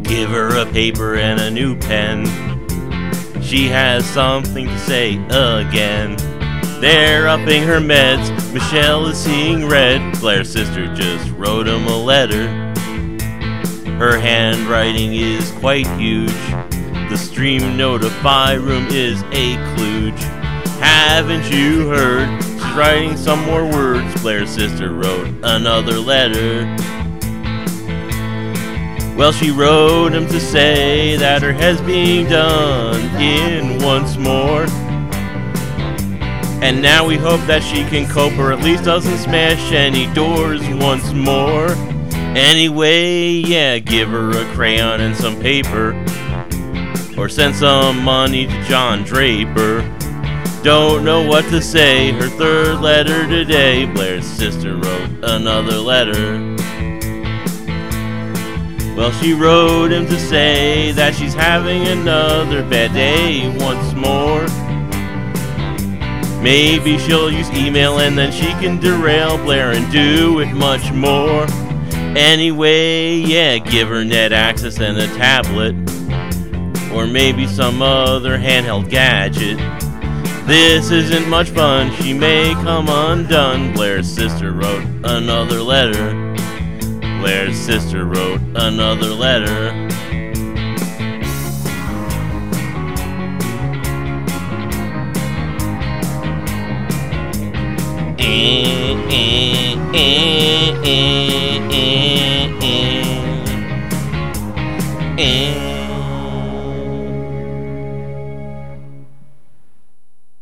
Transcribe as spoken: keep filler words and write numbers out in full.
Give her a paper and a new pen. She has something to say again. They're upping her meds. Michelle is seeing red. Blair's sister just wrote him a letter. Her handwriting is quite huge. The Stream Notify room is a kludge. Haven't you heard? She's writing some more words. Blair's sister wrote another letter. Well, she wrote him to say that her head's being done in once more. And now we hope that she can cope, or at least doesn't smash any doors once more. Anyway, yeah, give her a crayon and some paper, or send some money to John Draper. Don't know what to say, her third letter today. Blair's sister wrote another letter. Well, she wrote him to say that she's having another bad day once more. Maybe she'll use email and then she can derail Blair and do it much more. Anyway, yeah, give her net access and a tablet, or maybe some other handheld gadget. This isn't much fun, she may come undone. Blair's sister wrote another letter. Blair's sister wrote another letter. And